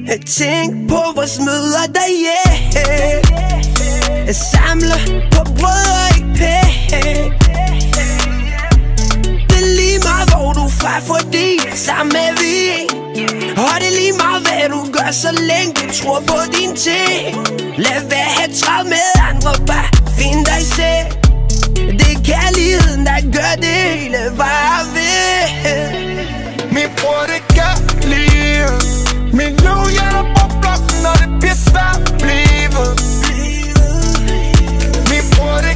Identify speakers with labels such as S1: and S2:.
S1: Tænk på vores møder derhjemme. Jeg samler på brød og ikke penge. Det er lige meget hvor du er fra, fordi sammen er vi en. Og det er lige meget hvad du gør, så længe du tror på dine ting. Lad